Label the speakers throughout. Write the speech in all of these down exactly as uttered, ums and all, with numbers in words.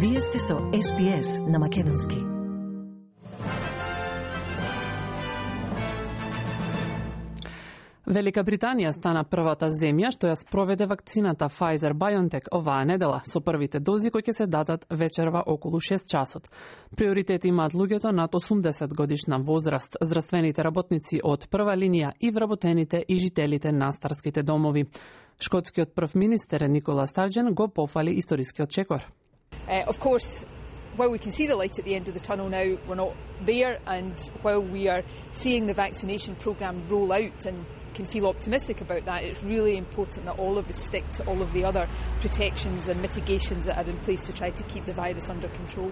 Speaker 1: Вие сте со Ес Би Ес на македонски.
Speaker 2: Велика Британија стана првата земја што ја спроведе вакцината Pfizer-BioNTech оваа недела со првите дози кои ќе се дадат вечерва околу шест часот. Приоритет имаат луѓето над осумдесет годишна возраст, здравствените работници од прва линија и вработените и жителите на старските домови. Шкотскиот прв министер Никола Старджен го пофали историскиот чекор.
Speaker 3: Uh, of course, while we can see the light at the end of the tunnel now, we're not there, and while we are seeing the vaccination programme roll out and can feel optimistic about that, it's really important that all of us stick to all of the other protections and mitigations that are in place to try to keep the virus under control.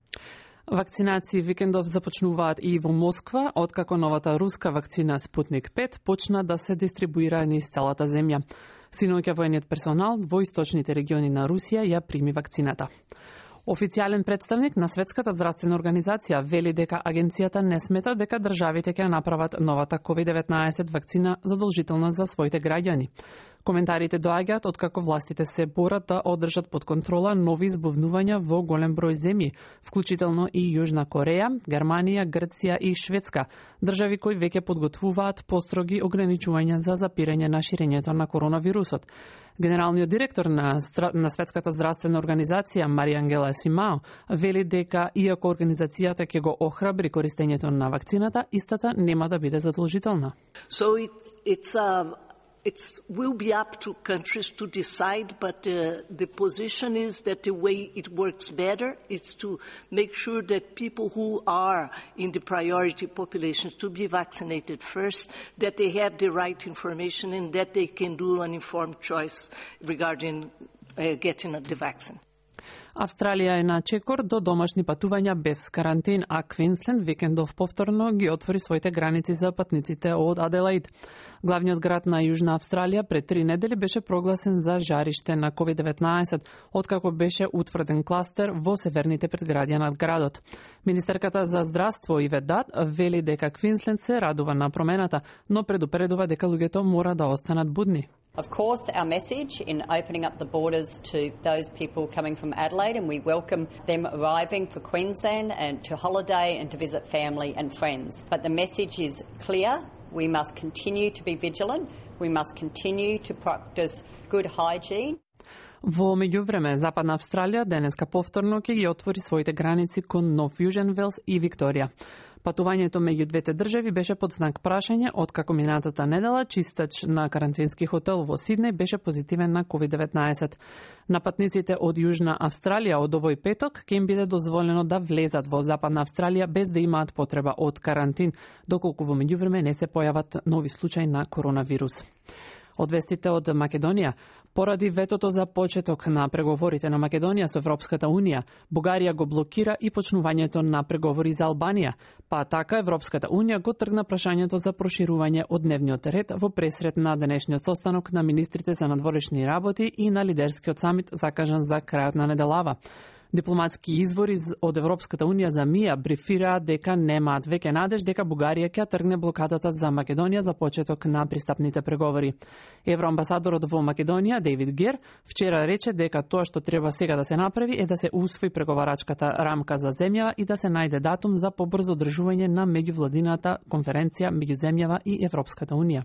Speaker 2: Вакцинации викендов започнуваат и во Москва, откако новата руска вакцина Спутник пет почна да се дистрибуира низ целата земја. Синоќа воениот персонал во источните региони на Русија ја прими вакцината. Официјален представник на Светската здравствена организација вели дека агенцијата не смета дека државите ќе направат новата ковид деветнаесет вакцина задолжителна за своите граѓани. Коментарите доаѓаат откако властите се борат да одржат под контрола нови избувнувања во голем број земји, вклучително и Јужна Кореја, Германија, Грција и Шведска, држави кои веќе подготвуваат построги ограничувања за запирање на ширењето на коронавирусот. Генералниот директор на, на Светската здравствена организација Марија Ангела Симао вели дека иако организацијата ќе го охрабри користењето на вакцината, истата нема да биде задолжителна.
Speaker 4: So it, it's um... It will be up to countries to decide, but uh, the position is that the way it works better is to make sure that people who are in the priority populations to be vaccinated first, that they have the right information and that they can do an informed choice regarding uh, getting the vaccine.
Speaker 2: Австралија е на чекор до домашни патувања без карантин, а Квинсленд викендов повторно ги отвори своите граници за патниците од Аделаид. Главниот град на Јужна Австралија пред три недели беше прогласен за жариште на ковид деветнаесет, откако беше утврден кластер во северните предградија над градот. Министерката за здравство Ивет Дат вели дека Квинсленд се радува на промената, но предупредува дека луѓето мора да останат будни.
Speaker 5: Of course, our message in opening up the borders to those people coming from Adelaide, and we welcome them arriving for Queensland and to holiday and to visit family and friends. But the message is clear. We must continue to be vigilant. We must continue to practice good hygiene.
Speaker 2: Во меѓувреме, Западна Австралија денеска повторно ќе ги отвори своите граници кон Нов Јужен Велс и Викторија. Патувањето меѓу двете држави беше под знак прашање, откако минатата недела чистач на карантински хотел во Сиднеј беше позитивен на ковид деветнаесет. На патниците од Јужна Австралија од овој петок ќе им биде дозволено да влезат во Западна Австралија без да имаат потреба од карантин, доколку во меѓувреме не се појават нови случаи на коронавирус. Од вестите од Македонија, поради ветото за почеток на преговорите на Македонија со Европската Унија, Бугарија го блокира и почнувањето на преговори за Албанија, па така Европската Унија го тргна прашањето за проширување од дневниот ред во пресред на денешниот состанок на министрите за надворешни работи и на лидерскиот самит закажан за крајот на неделава. Дипломатски извори од Европската Унија за МИА брифираат дека немаат веќе надеж дека Бугарија ќе тргне блокадата за Македонија за почеток на пристапните преговори. Евроамбасадорот во Македонија, Дейвид Гер, вчера рече дека тоа што треба сега да се направи е да се усвои преговарачката рамка за земјава и да се најде датум за побрзо одржување на меѓувладината конференција меѓу земјава и Европската Унија.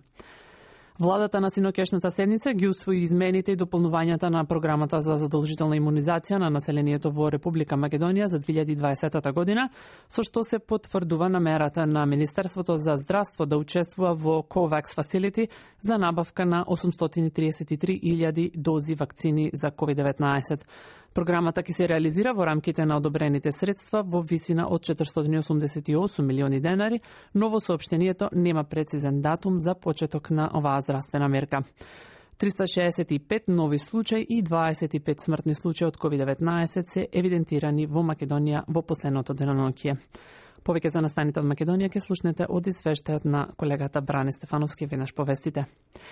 Speaker 2: Владата на синокешната седница ги усвои измените и дополнувањата на програмата за задолжителна имунизација на населението во Република Македонија за две илјади и дваесета година, со што се потврдува намерата на Министерството за здравство да учествува во COVAX Facility за набавка на осумстотини и триесет и три илјади дози вакцини за ковид деветнаесет. Програмата ќе се реализира во рамките на одобрените средства во висина од четиристотини и осумдесет и осум милиони денари, но во соопштението нема прецизен датум за почеток на оваа здравствена мерка. триста шеесет и пет нови случаи и дваесет и пет смртни случаи од ковид деветнаесет се евидентирани во Македонија во последното деноноќие. Повеќе за настаните од Македонија ќе слушнете од извештајот на колегата Бране Стефановски веднаш по вестите.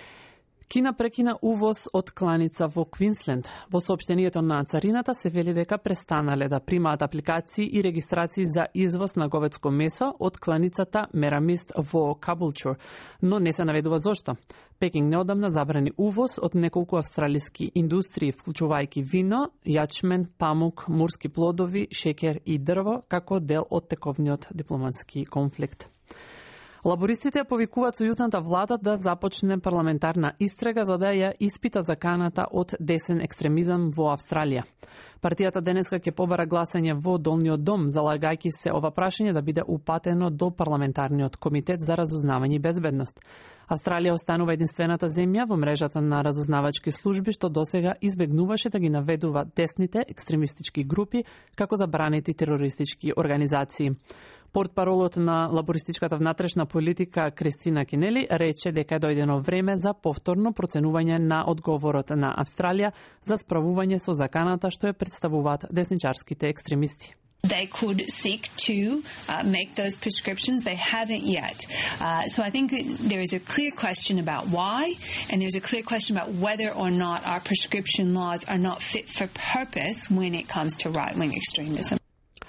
Speaker 2: Кина прекина увоз од кланица во Квинсленд. Во соопштението на царината се вели дека престанале да примаат апликации и регистрации за извоз на говедско месо од кланицата Мерамист во Кабулчур, но не се наведува зошто. Пекинг неодамна забрани увоз од неколку австралиски индустрии, вклучувајќи вино, јачмен, памук, морски плодови, шекер и дрво, како дел од тековниот дипломатски конфликт. Лабористите повикуваат сојузната влада да започне парламентарна истрага за да ја испита заканата од десен екстремизам во Австралија. Партијата денеска ќе побара гласање во Долниот дом, залагајќи се ова прашање да биде упатено до парламентарниот комитет за разузнавање и безбедност. Австралија останува единствената земја во мрежата на разузнавачки служби што досега избегнуваше да ги наведува десните екстремистички групи како забранети терористички организации. Портпаролот на лабористичката внатрешна политика Кристина Кинели рече дека е дојдено време за повторно проценување на одговорот на Австралија за справување со заканата што ја представуваат десничарските екстремисти.
Speaker 6: They could seek to uh, make those prescriptions. They haven't yet. Uh, so I think there is a clear question about why, and there's a clear question about whether or not our prescription laws are not fit for purpose when it comes to right-wing extremism.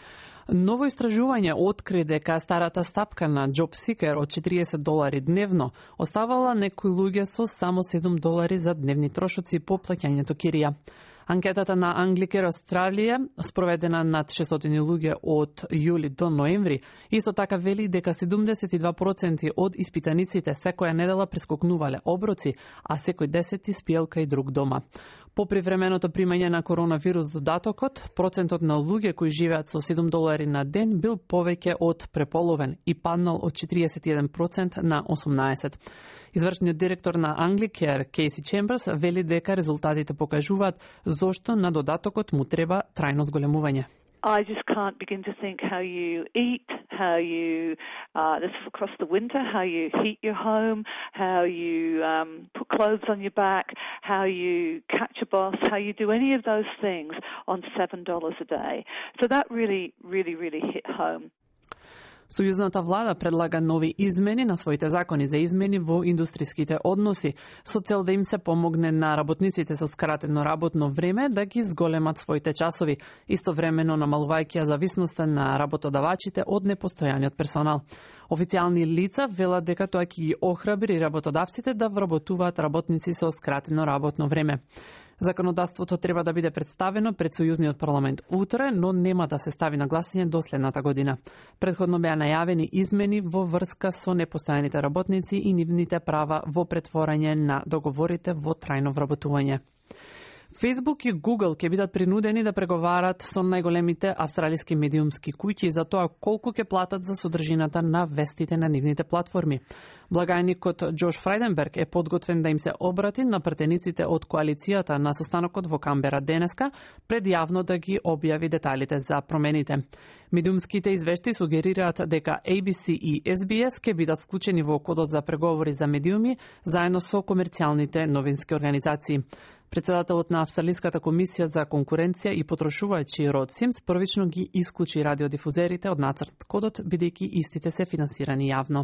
Speaker 2: Ново истражување откри дека старата стапка на JobSeeker од четириесет долари дневно оставала некои луѓе со само седум долари за дневни трошоци по плаќањето кирија. Анкетата на Anglicare Австралија, спроведена над шестстотини луѓе од јули до ноември, исто така вели дека седумдесет и два проценти од испитаниците секоја недела прескокнувале оброци, а секој десети спиелка и друг дома. По привременото примање на коронавирус додатокот, процентот на луѓе кои живеат со седум долари на ден бил повеќе од преполовен и паднал од четириесет и еден проценти на осумнаесет. Извршниот директор на Anglicare, Кейси Чемберс, вели дека резултатите покажуваат зошто на додатокот му треба трајно зголемување.
Speaker 7: I just can't begin to think how you eat, how you, uh, this is across the winter, how you heat your home, how you um, put clothes on your back, how you catch a bus, how you do any of those things on seven dollars a day. So that really, really, really hit home.
Speaker 2: Сојузната влада предлага нови измени на своите закони за измени во индустриските односи, со цел да им се помогне на работниците со скратено работно време да ги зголемат своите часови, истовремено намалувајќи зависноста на работодавачите од непостојаниот персонал. Официјални лица велат дека тоа ќе ги охрабри работодавците да вработуваат работници со скратено работно време. Законодавството треба да биде представено пред Сојузниот парламент утре, но нема да се стави на гласање до следната година. Претходно беа најавени измени во врска со непостојаните работници и нивните права во претворање на договорите во трајно вработување. Facebook и Google ќе бидат принудени да преговарат со најголемите австралиски медиумски куќи за тоа колку ќе платат за содржината на вестите на нивните платформи. Благајникот Джош Фрајденберг е подготвен да им се обрати на претениците од коалицијата на состанокот во Камбера денеска, пред јавно да ги објави деталите за промените. Медиумските извешти сугерираат дека A B C и S B S ќе бидат вклучени во кодот за преговори за медиуми заедно со комерцијалните новински организации. Председателот на Австралиската комисија за конкуренција и потрошувачи Род Симс првично ги исклучи радиодифузерите од нацрт кодот, бидејќи истите се финансирани јавно.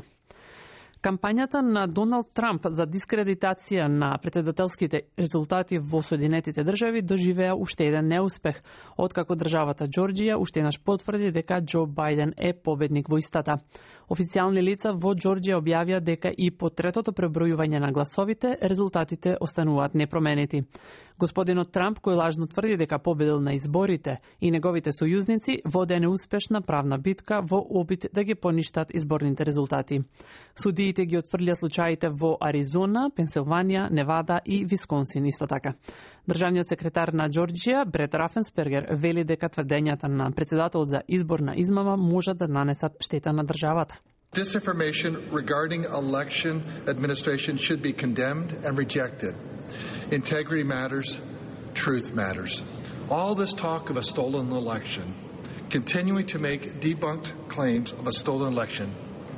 Speaker 2: Кампањата на Доналд Трамп за дискредитација на председателските резултати во Соединетите држави доживеа уште еден неуспех, откако државата Џорџија уште еднаш потврди дека Џо Бајден е победник во истата. Официјални лица во Џорџија објавија дека и по третото пребројување на гласовите, резултатите остануваат непроменети. Господинот Трамп, кој лажно тврди дека победил на изборите, и неговите сојузници воде неуспешна правна битка во обид да ги поништат изборните резултати. Судиите ги отфрлија случаите во Аризона, Пенсилванија, Невада и Висконсин исто така. Државниот секретар на Џорџија, Брет Рафенспергер, вели дека тврдењата на председателот за изборна измама можат да нанесат штета на државата.
Speaker 8: Disinformation regarding election administration should be condemned and rejected. Integrity matters, truth matters. All this talk of a stolen election, continuing to make debunked claims of a stolen election,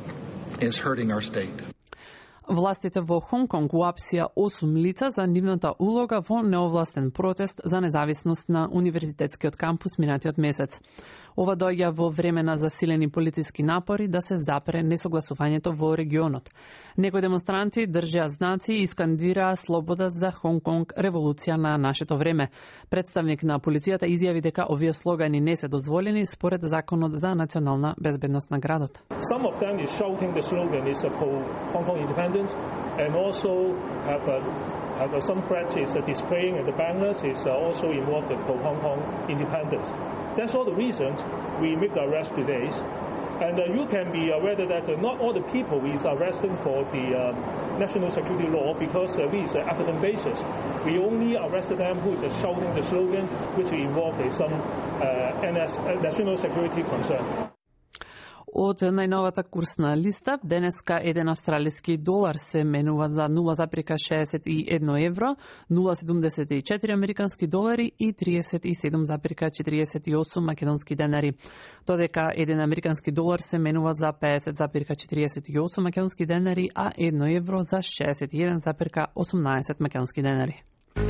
Speaker 8: is hurting our state.
Speaker 2: Властите во Хонконг уапсија осум лица за нивната улога во неовластен протест за независност на универзитетскиот кампус минатиот месец. Ова доаѓа во време на засилени полициски напори да се запре несогласувањето во регионот. Некои демонстранти држеа знаци и скандираа слобода за Хонг Конг, револуција на нашето време. Представник на полицијата изјави дека овие слогани не се дозволени според законот за национална безбедност на градот.
Speaker 9: Some of them is shouting the slogan is pro Hong Kong independence and also have a, have a, some threat is uh, displaying the banners is uh, also involved in pro Hong Kong independence. That's all the reasons we make the arrest today. And uh, you can be aware that uh, not all the people is arresting for the uh, national security law because uh, we is an evidence basis. We only arrested them who is uh, shouting the slogan which involve uh, some uh, N S, uh, national security concern.
Speaker 2: Од најновата курсна листа, денеска еден австралиски долар се менува за нула запирка шеесет и едно евро, нула запирка седумдесет и четири американски долари и тридесет и седум запирка четириесет и осум македонски денари. Додека еден американски долар се менува за пеесет запирка четириесет и осум македонски денари, а едно евро за шеесет и еден запирка осумнаесет македонски денари.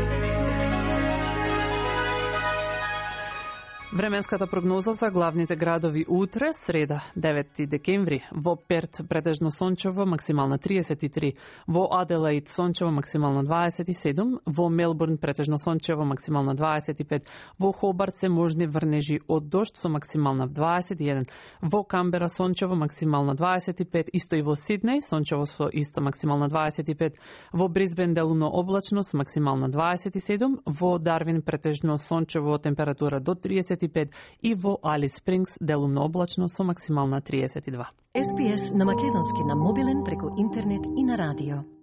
Speaker 2: Временската прогноза за главните градови утре, среда, девети декември. Во Перт претежно сончево, максимална тридесет и три. Во Аделаид сончево, максимална дваесет и седум. Во Мелбурн претежно сончево, максимална дваесет и пет. Во Хобарт се можни врнежи од дожд со максимална дваесет и еден. Во Камбера сончево, максимална дваесет и пет. Исто и во Сиднеј сончево со исто максимална дваесет и пет. Во Брисбен делумно облачно со максимална дваесет и седум. Во Дарвин претежно сончево, температура до тридесет и пет и во Алис Спрингс делумно облачно со максимална тридесет и два.
Speaker 1: Ес Би Ес на македонски на мобилен преку интернет и на радио.